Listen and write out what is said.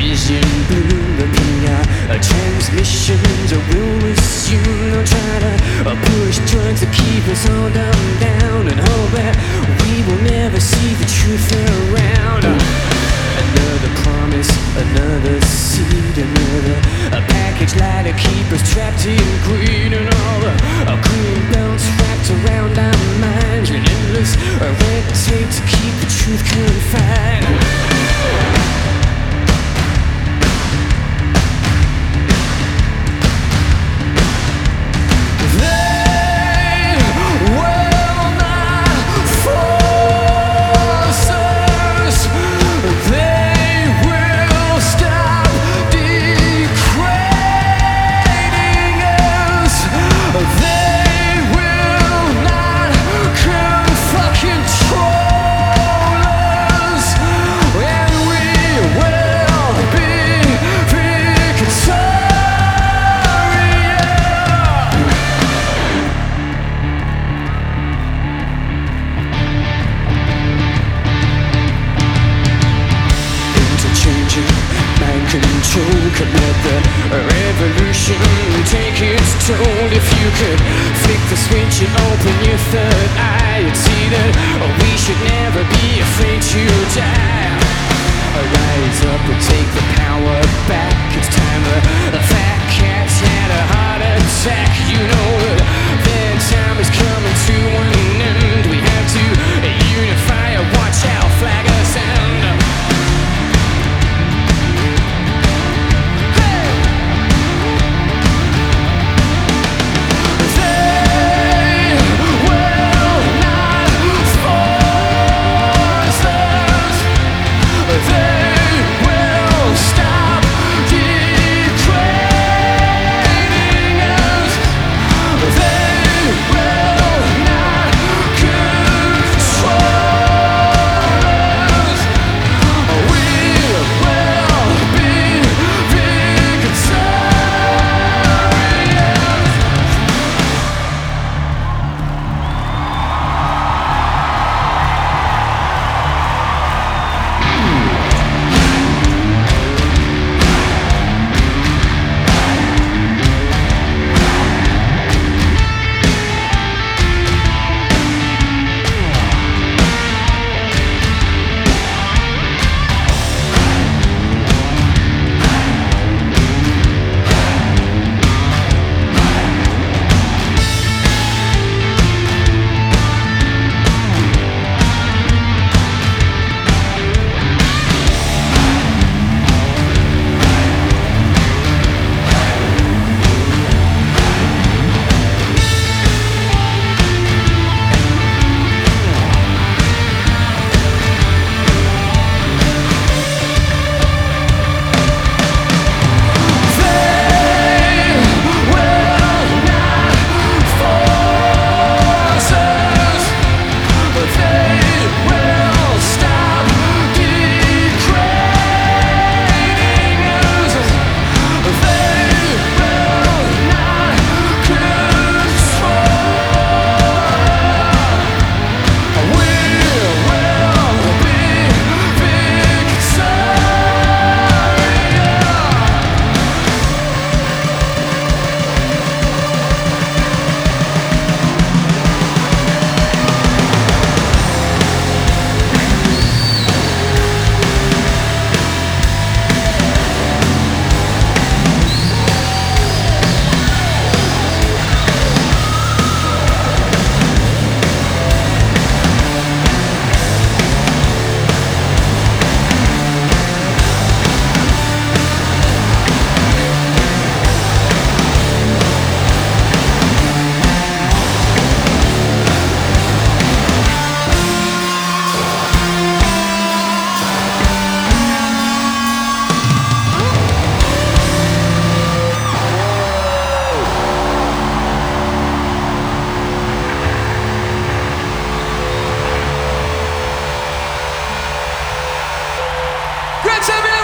vision blurring out transmissions. Will resume. They'll try to push drugs to keep us all dumbed down and hope that we will never see the truth around. Another promise, another seed, another a package lie to keep us trapped in greed, and all the green belts wrapped around our minds, and endless red tape to keep the truth confined. Control could let the revolution take its toll. If you could flick the switch and open your third eye, you'd see that we should never be afraid to die. Rise up and take the power back. It's time the fat cat's had a heart attack. You know that their time is coming to an end. We have to unify, watch out, flag us and Great 7